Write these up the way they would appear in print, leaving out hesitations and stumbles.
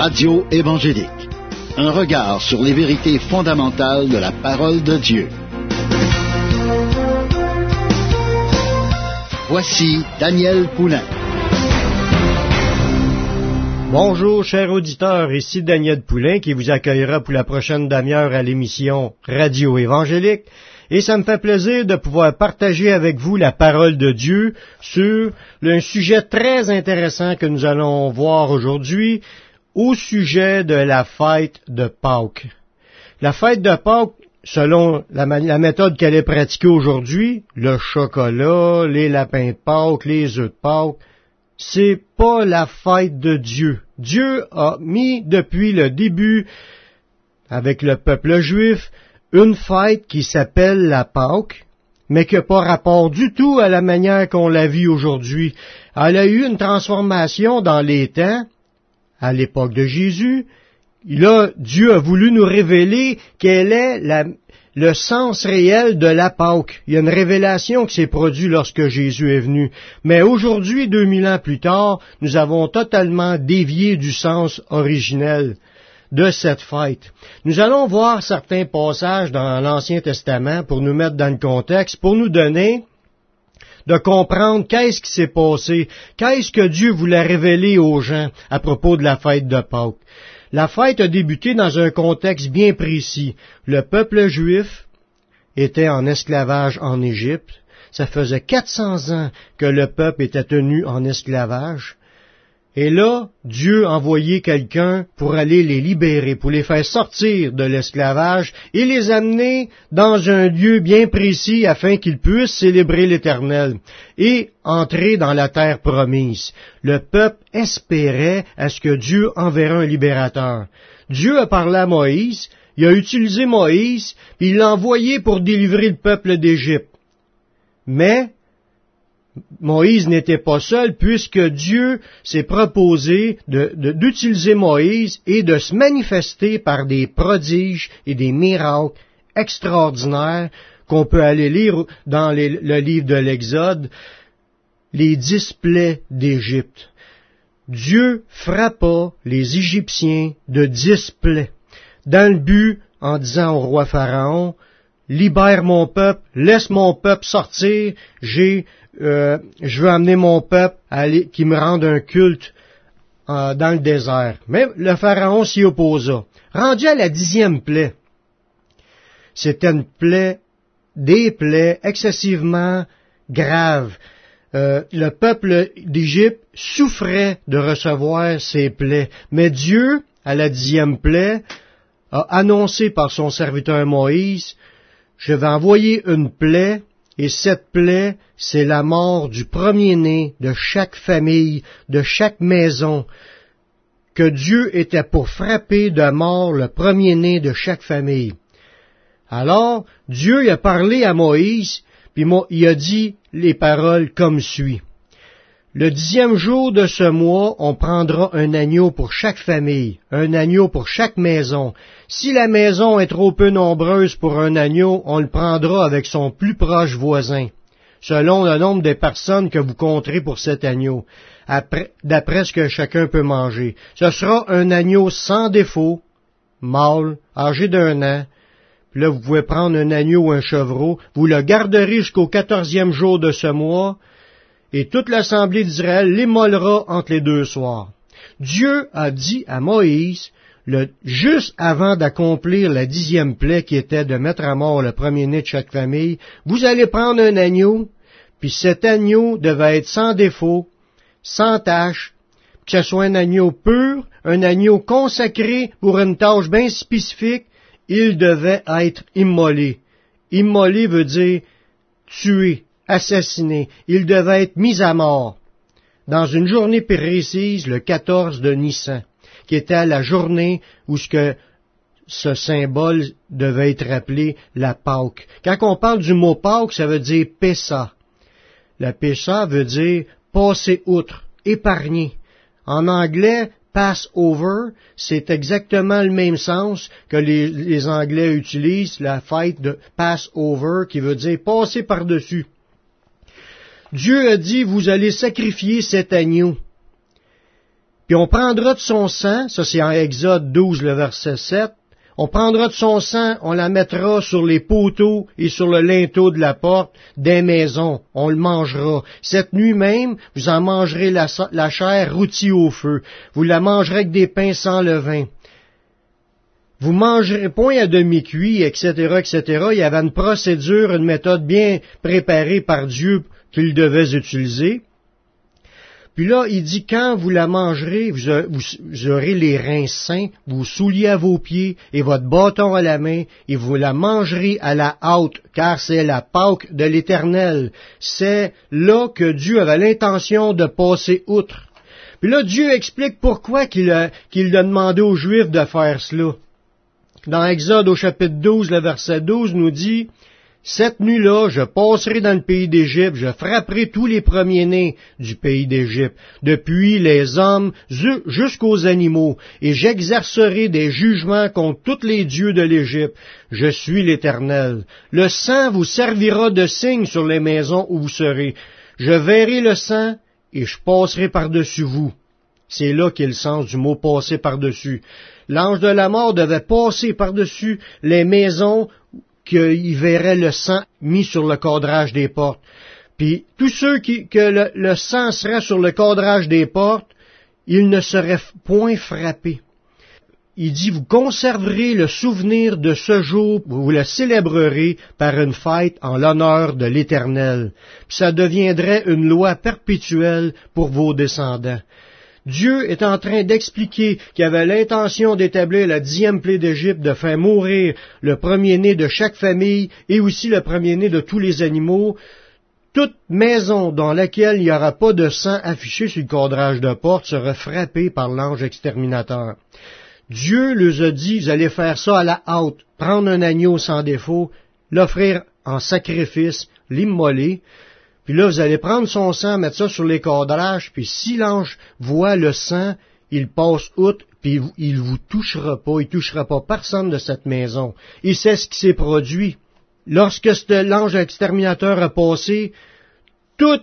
Radio évangélique. Un regard sur les vérités fondamentales de la parole de Dieu. Voici Daniel Poulain. Bonjour, chers auditeurs, ici Daniel Poulain qui vous accueillera pour la prochaine demi-heure à l'émission Radio évangélique. Et ça me fait plaisir de pouvoir partager avec vous la parole de Dieu sur un sujet très intéressant que nous allons voir aujourd'hui, au sujet de la fête de Pâques. La fête de Pâques, selon la méthode qu'elle est pratiquée aujourd'hui, le chocolat, les lapins de Pâques, les œufs de Pâques, c'est pas la fête de Dieu. Dieu a mis depuis le début, avec le peuple juif, une fête qui s'appelle la Pâques, mais qui n'a pas rapport du tout à la manière qu'on la vit aujourd'hui. Elle a eu une transformation dans les temps, à l'époque de Jésus. Là, Dieu a voulu nous révéler quel est le sens réel de la Pâques. Il y a une révélation qui s'est produite lorsque Jésus est venu. Mais aujourd'hui, 2000 ans plus tard, nous avons totalement dévié du sens originel de cette fête. Nous allons voir certains passages dans l'Ancien Testament pour nous mettre dans le contexte, pour nous donner de comprendre qu'est-ce qui s'est passé, qu'est-ce que Dieu voulait révéler aux gens à propos de la fête de Pâques. La fête a débuté dans un contexte bien précis. Le peuple juif était en esclavage en Égypte. Ça faisait 400 ans que le peuple était tenu en esclavage. Et là, Dieu a envoyé quelqu'un pour aller les libérer, pour les faire sortir de l'esclavage et les amener dans un lieu bien précis afin qu'ils puissent célébrer l'Éternel et entrer dans la terre promise. Le peuple espérait à ce que Dieu enverrait un libérateur. Dieu a parlé à Moïse, il a utilisé Moïse, puis il l'a envoyé pour délivrer le peuple d'Égypte. Mais Moïse n'était pas seul, puisque Dieu s'est proposé d'utiliser Moïse et de se manifester par des prodiges et des miracles extraordinaires qu'on peut aller lire dans le livre de l'Exode, les 10 plaies d'Égypte. Dieu frappa les Égyptiens de 10 plaies, dans le but, en disant au roi Pharaon, « Libère mon peuple, laisse mon peuple sortir, je veux amener mon peuple qui me rende un culte dans le désert. » Mais le Pharaon s'y opposa. Rendu à la 10e plaie, c'était des plaies excessivement graves. Le peuple d'Égypte souffrait de recevoir ces plaies. Mais Dieu, à la 10e plaie, a annoncé par son serviteur Moïse, « Je vais envoyer une plaie, et cette plaie, c'est la mort du premier-né de chaque famille, de chaque maison, que Dieu était pour frapper de mort le premier-né de chaque famille. » Alors, Dieu a parlé à Moïse, puis il a dit les paroles comme suit. « Le 10e jour de ce mois, on prendra un agneau pour chaque famille, un agneau pour chaque maison. Si la maison est trop peu nombreuse pour un agneau, on le prendra avec son plus proche voisin, selon le nombre de personnes que vous compterez pour cet agneau, d'après ce que chacun peut manger. Ce sera un agneau sans défaut, mâle, âgé d'1 an. Puis là, vous pouvez prendre un agneau ou un chevreau, vous le garderez jusqu'au 14e jour de ce mois, et toute l'assemblée d'Israël l'immolera entre les 2 soirs. » Dieu a dit à Moïse, juste avant d'accomplir la 10e plaie qui était de mettre à mort le premier-né de chaque famille, vous allez prendre un agneau, puis cet agneau devait être sans défaut, sans tache, que ce soit un agneau pur, un agneau consacré pour une tâche bien spécifique, il devait être immolé. Immolé veut dire tué, assassiné. Il devait être mis à mort dans une journée précise, le 14 de Nissan, qui était la journée où ce symbole devait être appelé la Pâque. Quand on parle du mot Pâque, ça veut dire Pessa. La Pessa veut dire passer outre, épargner. En anglais, Passover, c'est exactement le même sens que les Anglais utilisent, la fête de Passover, qui veut dire passer par-dessus. Dieu a dit, vous allez sacrifier cet agneau. Puis on prendra de son sang, ça c'est en Exode 12, le verset 7, on prendra de son sang, on la mettra sur les poteaux et sur le linteau de la porte des maisons. On le mangera. Cette nuit même, vous en mangerez la chair rôtie au feu. Vous la mangerez avec des pains sans levain. Vous mangerez point à demi-cuit, etc., etc. Il y avait une procédure, une méthode bien préparée par Dieu qu'il devait utiliser. Puis là, il dit, quand vous la mangerez, vous aurez les reins sains, vous souliez à vos pieds et votre bâton à la main, et vous la mangerez à la hâte, car c'est la Pâque de l'Éternel. C'est là que Dieu avait l'intention de passer outre. Puis là, Dieu explique pourquoi qu'il a demandé aux Juifs de faire cela. Dans Exode au chapitre 12, le verset 12 nous dit, « Cette nuit-là, je passerai dans le pays d'Égypte, je frapperai tous les premiers-nés du pays d'Égypte, depuis les hommes jusqu'aux animaux, et j'exercerai des jugements contre tous les dieux de l'Égypte. Je suis l'Éternel. Le sang vous servira de signe sur les maisons où vous serez. Je verrai le sang, et je passerai par-dessus vous. » C'est là qu'est le sens du mot « passer par-dessus ». L'ange de la mort devait passer par-dessus les maisons qu'il verrait le sang mis sur le cadrage des portes. Puis tous ceux que le sang serait sur le cadrage des portes, ils ne seraient point frappés. Il dit, vous conserverez le souvenir de ce jour, vous le célébrerez par une fête en l'honneur de l'Éternel. Puis ça deviendrait une loi perpétuelle pour vos descendants. Dieu est en train d'expliquer qu'il avait l'intention d'établir la 10e plaie d'Égypte, de faire mourir le premier-né de chaque famille et aussi le premier-né de tous les animaux. Toute maison dans laquelle il n'y aura pas de sang affiché sur le cadrage de porte sera frappée par l'ange exterminateur. Dieu leur a dit, vous allez faire ça à la hâte, prendre un agneau sans défaut, l'offrir en sacrifice, l'immoler. Puis là, vous allez prendre son sang, mettre ça sur les cadrages, puis si l'ange voit le sang, il passe outre, puis il vous touchera pas, il touchera pas personne de cette maison. Et c'est ce qui s'est produit. Lorsque l'ange exterminateur a passé, tous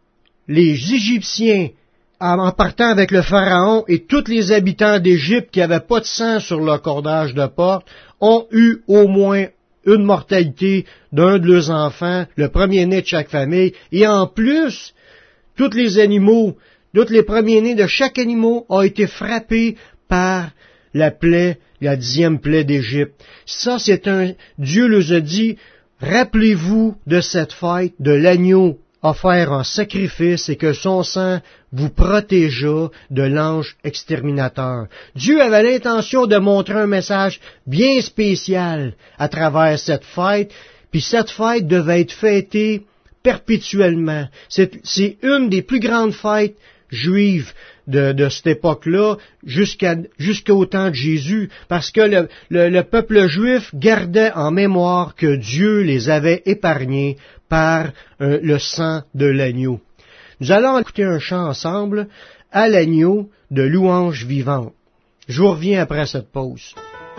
les Égyptiens, en partant avec le Pharaon et tous les habitants d'Égypte qui n'avaient pas de sang sur leur cordage de porte, ont eu au moins une mortalité d'un de leurs enfants, le premier-né de chaque famille, et en plus, tous les animaux, tous les premiers-nés de chaque animal ont été frappés par la plaie, la 10e plaie d'Égypte. Ça, Dieu leur a dit, rappelez-vous de cette fête, de l'agneau offert en sacrifice et que son sang vous protégea de l'ange exterminateur. Dieu avait l'intention de montrer un message bien spécial à travers cette fête, puis cette fête devait être fêtée perpétuellement. C'est une des plus grandes fêtes juives de cette époque-là jusqu'au temps de Jésus, parce que le peuple juif gardait en mémoire que Dieu les avait épargnés par le sang de l'agneau. Nous allons écouter un chant ensemble, à l'agneau de louange vivante. Je vous reviens après cette pause.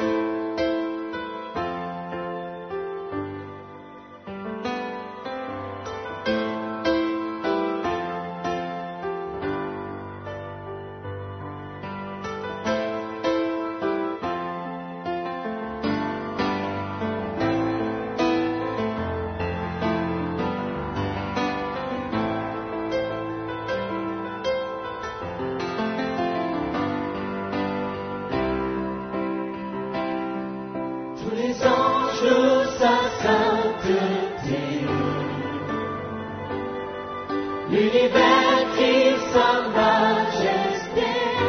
L'univers crie sa majesté.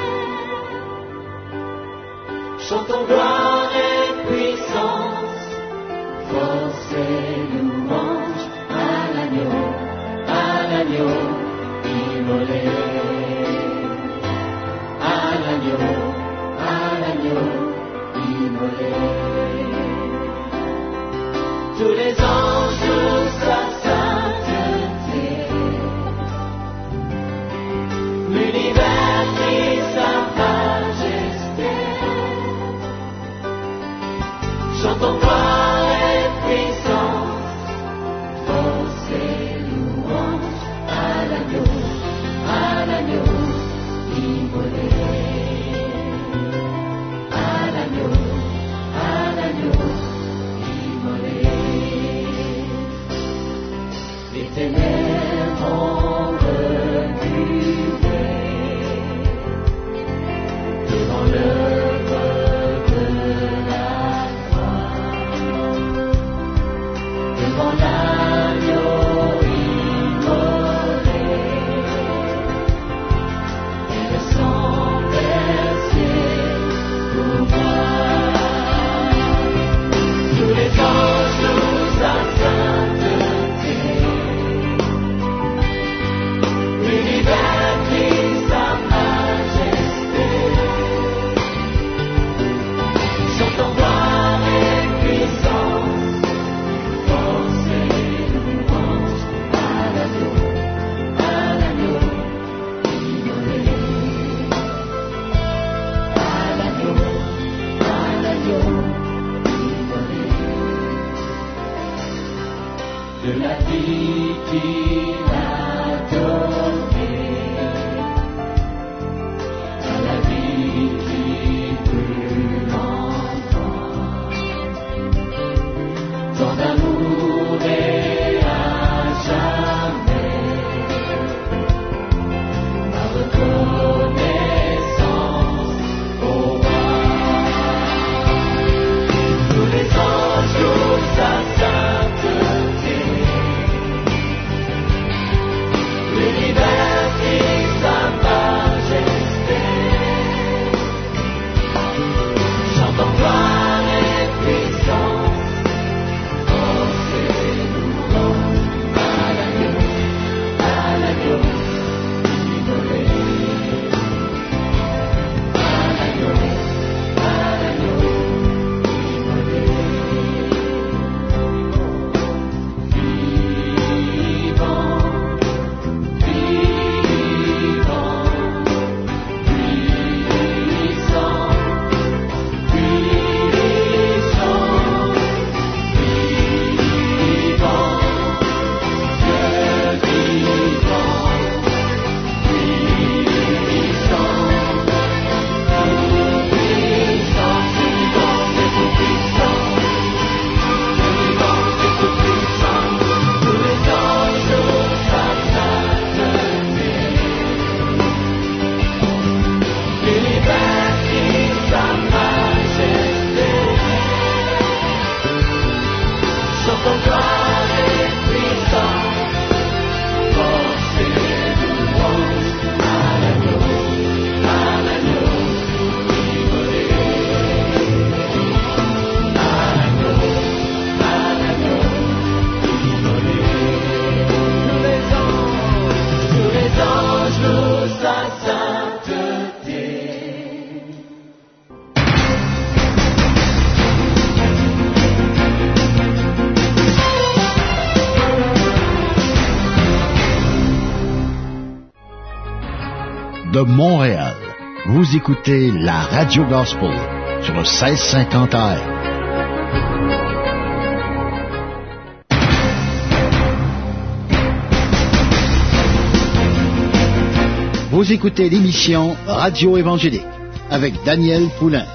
Chantons gloire et puissance, force et louange à l'agneau immolé. À l'agneau immolé. Tous les anges jouent sa sainteté. L'univers crie sa majesté. Chantons gloire et puissance, force et louange à l'agneau immolé. de Montréal. Vous écoutez la Radio Gospel sur le 1650 AM. Vous écoutez l'émission Radio Évangélique avec Daniel Poulain.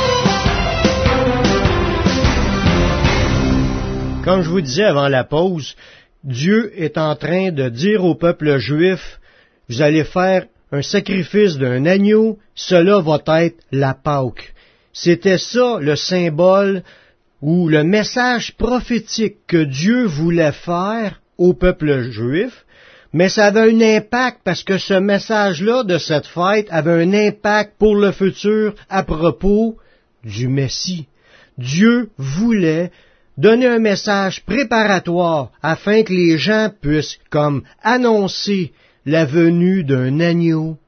Comme je vous disais avant la pause, Dieu est en train de dire au peuple juif, vous allez faire un sacrifice d'un agneau, cela va être la Pâque. C'était ça le symbole ou le message prophétique que Dieu voulait faire au peuple juif. Mais ça avait un impact parce que ce message-là de cette fête avait un impact pour le futur à propos du Messie. Dieu voulait donner un message préparatoire afin que les gens puissent comme annoncer la venue d'un agneau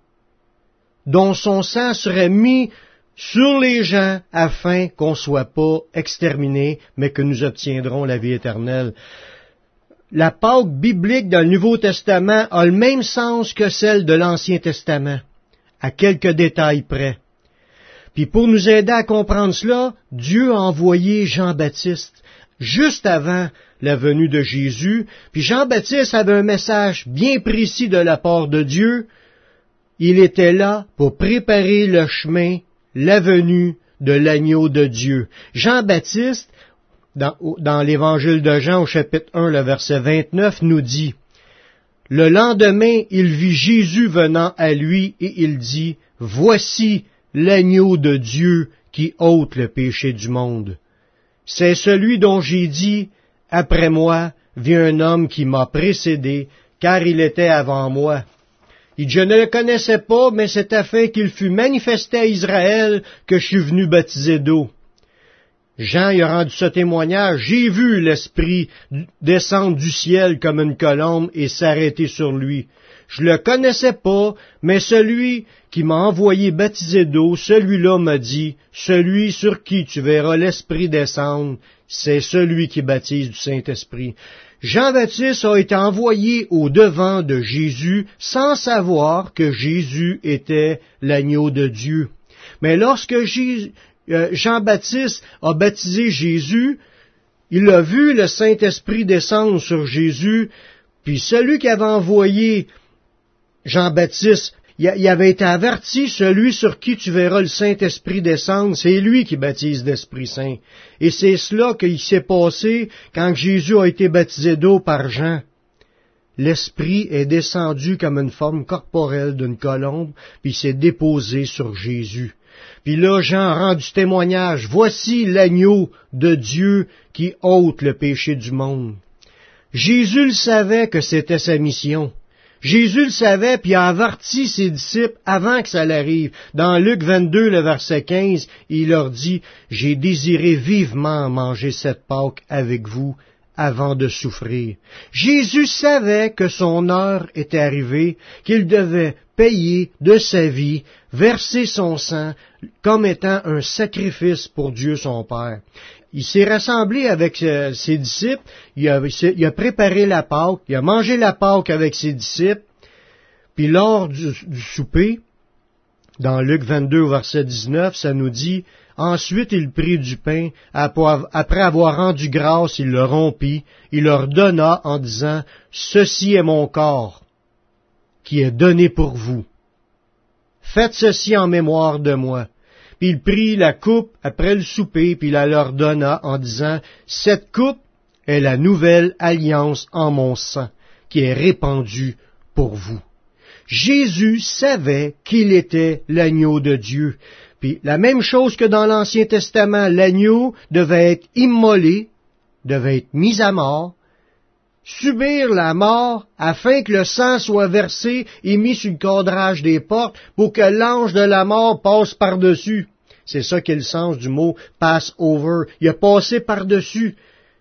dont son sang serait mis sur les gens afin qu'on ne soit pas exterminés, mais que nous obtiendrons la vie éternelle. La Pâque biblique dans le Nouveau Testament a le même sens que celle de l'Ancien Testament, à quelques détails près. Puis pour nous aider à comprendre cela, Dieu a envoyé Jean-Baptiste juste avant la venue de Jésus. Puis Jean-Baptiste avait un message bien précis de la part de Dieu. Il était là pour préparer le chemin, la venue de l'agneau de Dieu. Jean-Baptiste, dans l'Évangile de Jean, au chapitre 1, le verset 29, nous dit, « Le lendemain, il vit Jésus venant à lui, et il dit, « Voici l'agneau de Dieu qui ôte le péché du monde. C'est celui dont j'ai dit, « Après moi vient un homme qui m'a précédé, car il était avant moi. » Il dit, « Je ne le connaissais pas, mais c'est afin qu'il fût manifesté à Israël que je suis venu baptiser d'eau. » Jean y a rendu ce témoignage, « J'ai vu l'Esprit descendre du ciel comme une colombe et s'arrêter sur lui. Je le connaissais pas, mais celui qui m'a envoyé baptiser d'eau, celui-là m'a dit, celui sur qui tu verras l'Esprit descendre, c'est celui qui baptise du Saint-Esprit. » Jean-Baptiste a été envoyé au devant de Jésus sans savoir que Jésus était l'agneau de Dieu. Mais lorsque Jean-Baptiste a baptisé Jésus, il a vu le Saint-Esprit descendre sur Jésus, puis celui qui avait envoyé Jean-Baptiste, il avait été averti, celui sur qui tu verras le Saint-Esprit descendre, c'est lui qui baptise d'Esprit Saint. Et c'est cela qu'il s'est passé quand Jésus a été baptisé d'eau par Jean. L'Esprit est descendu comme une forme corporelle d'une colombe, puis il s'est déposé sur Jésus. Puis là, Jean a rendu témoignage, « Voici l'agneau de Dieu qui ôte le péché du monde. » Jésus le savait que c'était sa mission. Jésus le savait, puis a averti ses disciples avant que ça l'arrive. Dans Luc 22, le verset 15, il leur dit, « J'ai désiré vivement manger cette Pâque avec vous avant de souffrir. » Jésus savait que son heure était arrivée, qu'il devait payer de sa vie, verser son sang, comme étant un sacrifice pour Dieu son Père. Il s'est rassemblé avec ses disciples, il a préparé la Pâque, il a mangé la Pâque avec ses disciples, puis lors du souper, dans Luc 22, verset 19, ça nous dit, « Ensuite il prit du pain, après avoir rendu grâce, il le rompit, il leur donna en disant, « Ceci est mon corps, qui est donné pour vous. Faites ceci en mémoire de moi. » Puis il prit la coupe après le souper, puis il la leur donna en disant, « Cette coupe est la nouvelle alliance en mon sang, qui est répandue pour vous. » Jésus savait qu'il était l'agneau de Dieu. Puis la même chose que dans l'Ancien Testament, l'agneau devait être immolé, devait être mis à mort, subir la mort afin que le sang soit versé et mis sur le cadrage des portes pour que l'ange de la mort passe par-dessus. C'est ça qui est le sens du mot « pass over ». Il a passé par-dessus.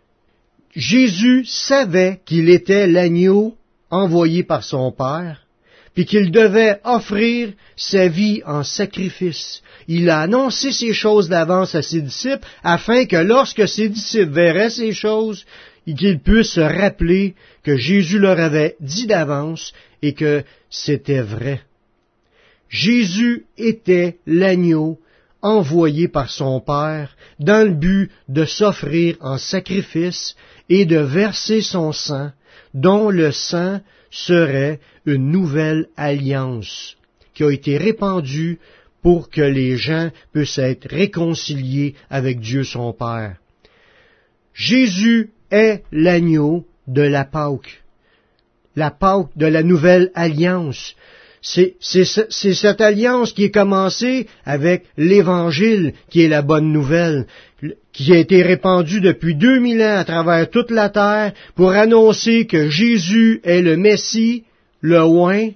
Jésus savait qu'il était l'agneau envoyé par son Père, puis qu'il devait offrir sa vie en sacrifice. Il a annoncé ces choses d'avance à ses disciples afin que lorsque ses disciples verraient ces choses, qu'ils puissent se rappeler que Jésus leur avait dit d'avance et que c'était vrai. Jésus était l'agneau envoyé par son Père dans le but de s'offrir en sacrifice et de verser son sang, dont le sang serait une nouvelle alliance qui a été répandue pour que les gens puissent être réconciliés avec Dieu son Père. Jésus est l'agneau de la Pâque de la nouvelle alliance. C'est cette alliance qui est commencée avec l'Évangile, qui est la bonne nouvelle, qui a été répandue depuis 2000 ans à travers toute la terre pour annoncer que Jésus est le Messie, le oint,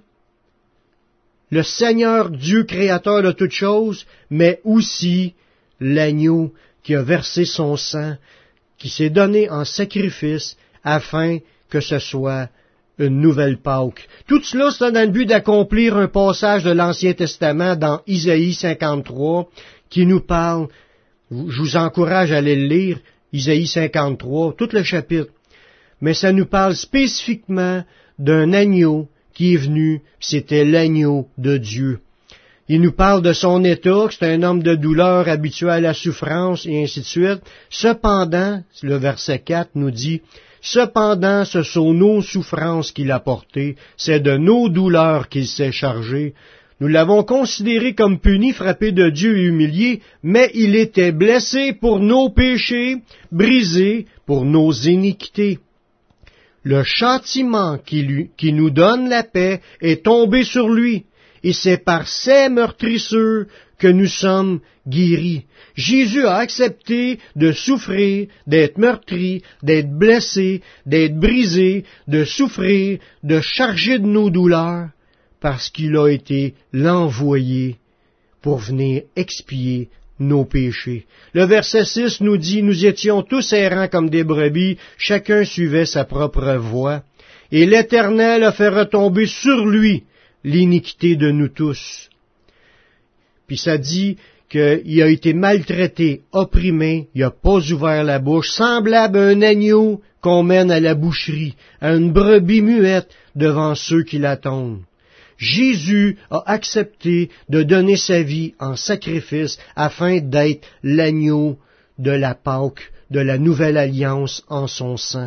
le Seigneur Dieu créateur de toutes choses, mais aussi l'agneau qui a versé son sang, qui s'est donné en sacrifice afin que ce soit une nouvelle Pâque. Tout cela, c'est dans le but d'accomplir un passage de l'Ancien Testament dans Isaïe 53 qui nous parle, je vous encourage à aller le lire, Isaïe 53, tout le chapitre, mais ça nous parle spécifiquement d'un agneau qui est venu, c'était l'agneau de Dieu. Il nous parle de son état, que c'est un homme de douleur habitué à la souffrance, et ainsi de suite. Cependant, le verset 4 nous dit, « Cependant, ce sont nos souffrances qu'il a portées, c'est de nos douleurs qu'il s'est chargé. Nous l'avons considéré comme puni, frappé de Dieu et humilié, mais il était blessé pour nos péchés, brisé pour nos iniquités. Le châtiment qui nous donne la paix est tombé sur lui, et c'est par ses meurtrissures que nous sommes guéris. » Jésus a accepté de souffrir, d'être meurtri, d'être blessé, d'être brisé, de souffrir, de charger de nos douleurs, parce qu'il a été l'envoyé pour venir expier nos péchés. Le verset 6 nous dit, « Nous étions tous errants comme des brebis, chacun suivait sa propre voie, et l'Éternel a fait retomber sur lui l'iniquité de nous tous. » Puis ça dit qu'il a été maltraité, opprimé, il n'a pas ouvert la bouche, semblable à un agneau qu'on mène à la boucherie, à une brebis muette devant ceux qui l'attendent. Jésus a accepté de donner sa vie en sacrifice afin d'être l'agneau de la Pâque, de la nouvelle alliance en son sang.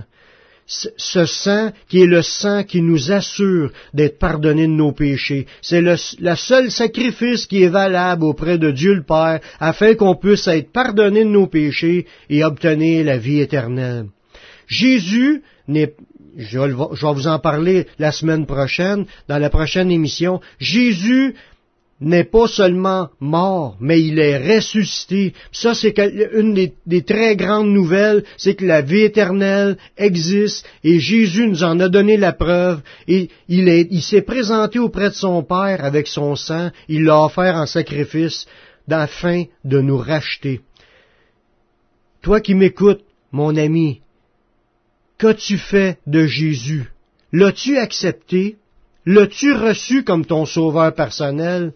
Ce sang qui est le sang qui nous assure d'être pardonnés de nos péchés. C'est le seul sacrifice qui est valable auprès de Dieu le Père afin qu'on puisse être pardonné de nos péchés et obtenir la vie éternelle. Jésus je vais vous en parler la semaine prochaine, dans la prochaine émission. Jésus n'est pas seulement mort, mais il est ressuscité. Ça, c'est une des très grandes nouvelles, c'est que la vie éternelle existe et Jésus nous en a donné la preuve et il s'est présenté auprès de son Père avec son sang, il l'a offert en sacrifice afin de nous racheter. Toi qui m'écoutes, mon ami, qu'as-tu fait de Jésus? L'as-tu accepté? L'as-tu reçu comme ton sauveur personnel?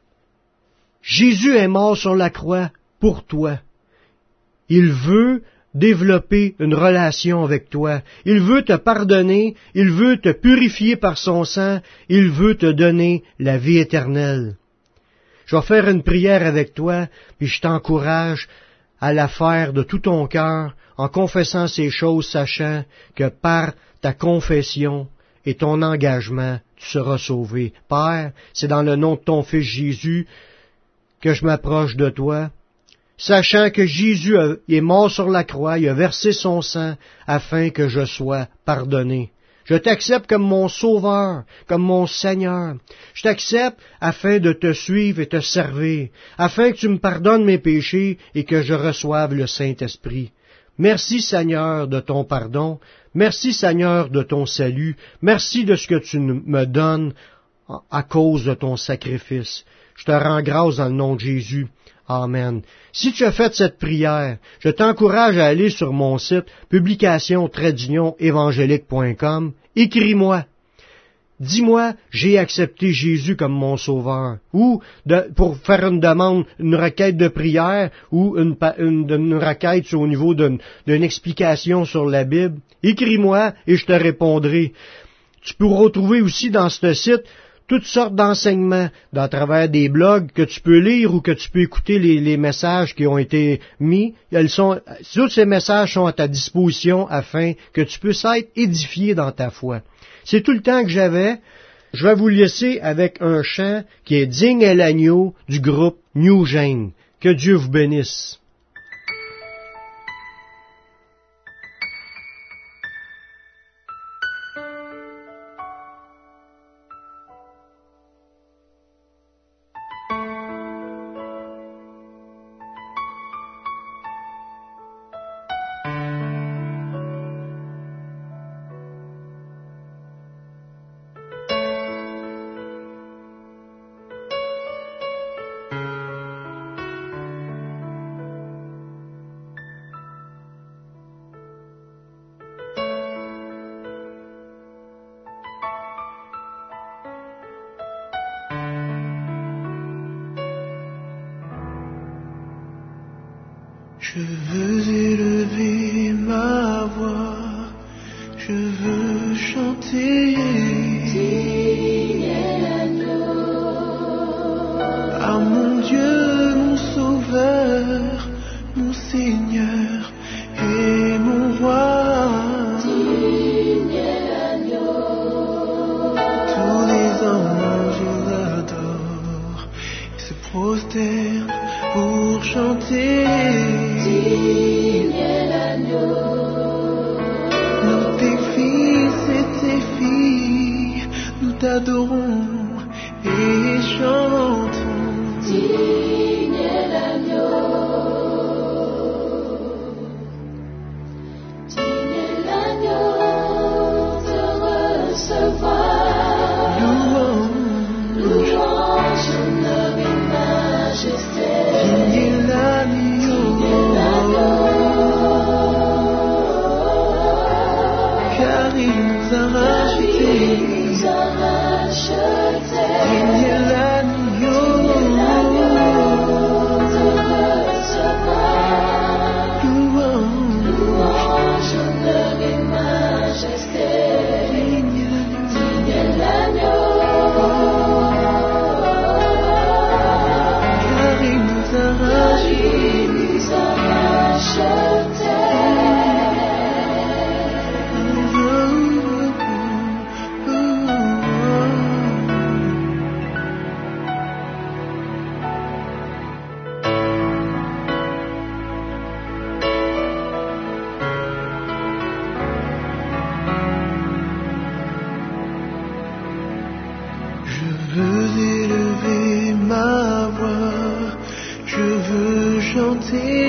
Jésus est mort sur la croix pour toi. Il veut développer une relation avec toi. Il veut te pardonner, il veut te purifier par son sang, il veut te donner la vie éternelle. Je vais faire une prière avec toi, puis je t'encourage à la faire de tout ton cœur, en confessant ces choses, sachant que par ta confession et ton engagement, tu seras sauvé. Père, c'est dans le nom de ton Fils Jésus que je m'approche de toi, sachant que Jésus est mort sur la croix, il a versé son sang afin que je sois pardonné. Je t'accepte comme mon Sauveur, comme mon Seigneur. Je t'accepte afin de te suivre et te servir, afin que tu me pardonnes mes péchés et que je reçoive le Saint-Esprit. Merci Seigneur de ton pardon, merci Seigneur de ton salut, merci de ce que tu me donnes à cause de ton sacrifice. Je te rends grâce dans le nom de Jésus. Amen. Si tu as fait cette prière, je t'encourage à aller sur mon site publication-évangélique.com. Écris-moi. Dis-moi, j'ai accepté Jésus comme mon sauveur. Ou pour faire une demande, une requête de prière ou une requête au niveau d'une explication sur la Bible. Écris-moi et je te répondrai. Tu pourras retrouver aussi dans ce site toutes sortes d'enseignements à travers des blogs que tu peux lire ou que tu peux écouter les messages qui ont été mis. Tous ces messages sont à ta disposition afin que tu puisses être édifié dans ta foi. C'est tout le temps que j'avais. Je vais vous laisser avec un chant qui est Digne est l'agneau du groupe New Gene. Que Dieu vous bénisse. Je veux élever ma voix, je veux chanter à mon Dieu, mon Sauveur, mon Seigneur et mon Roi. Tous les anges l'adorent et se prosternent pour chanter. Nous tes fils et tes filles, nous t'adorons et chantons. Digne est l'agneau, de recevoir. Louange, honneur et majesté. Digne est l'agneau, car il nous a rachetés. Digne est l'agneau, de recevoir. Louange, honneur et majesté. Digne est l'agneau, car il nous a rachetés. Je veux élever ma voix, je veux chanter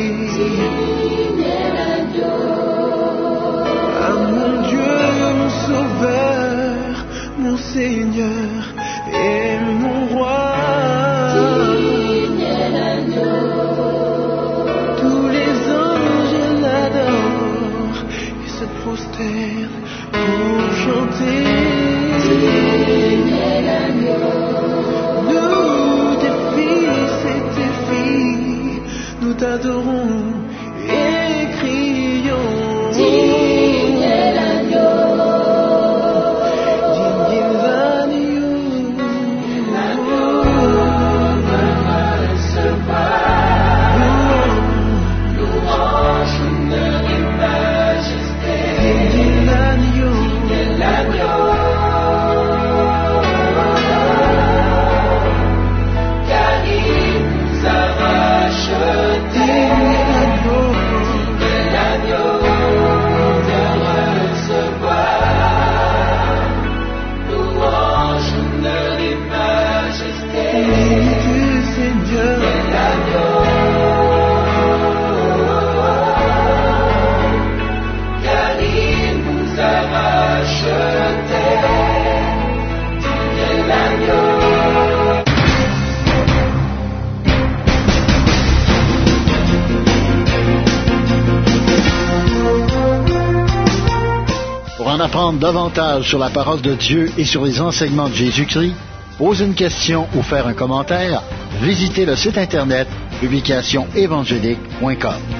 à mon Dieu, mon Sauveur, mon Seigneur et mon Roi. Tous les anges l'adorent et se prosternent pour chanter. Nous, tes fils et tes filles, nous t'adorons et crions. Digne est l'agneau, digne est l'agneau, de recevoir. Louange, honneur et majesté. Digne est l'agneau, Pour en apprendre davantage sur la parole de Dieu et sur les enseignements de Jésus-Christ, poser une question ou faire un commentaire, visitez le site internet publicationévangélique.com.